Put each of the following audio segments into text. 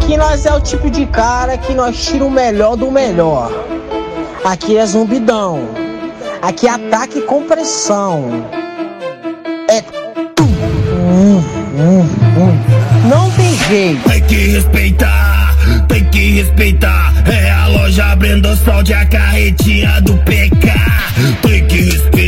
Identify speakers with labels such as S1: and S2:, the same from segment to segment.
S1: Aqui nós é o tipo de cara que nós tira o melhor do melhor. Aqui é zumbidão. Aqui é ataque com pressão. É não tem jeito.
S2: Tem que respeitar. É a loja Brendossound, a carretinha do PK. Tem que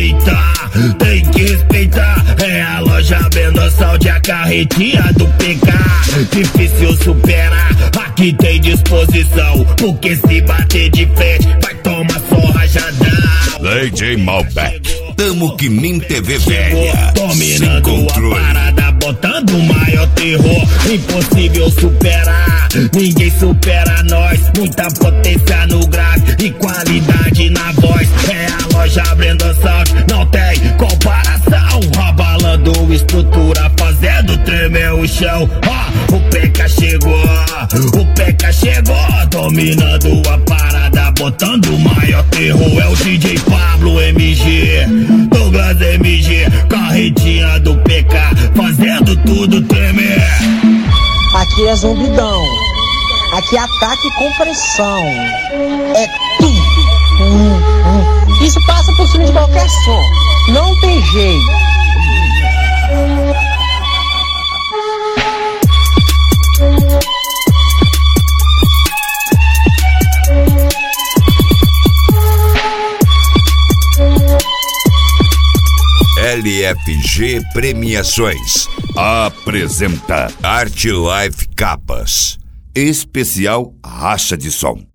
S2: respeitar. É a loja Brendossound, a carretinha do PK. Difícil superar, aqui tem disposição. Porque se bater de frente, vai tomar só rajadão.
S3: DJ Malbec, tamo que nem TV velha.
S2: Dominando a parada, botando o maior terror. Impossível superar, ninguém supera nós. Muita potência no grave e qualidade na voz. É a loja Brendossound, não tem comparação. Abalando estrutura, fazendo tremer o chão. O PK chegou, dominando a parada, botando o maior terror. É o DJ Pablo MG, Douglas MG, carretinha do PK, fazendo tudo tremer.
S1: Aqui é zumbidão. Aqui é ataque com pressão. É Isso passa por cima de qualquer som. Não tem jeito.
S3: LFG Premiações apresenta Art Life Capas, especial Racha de Som.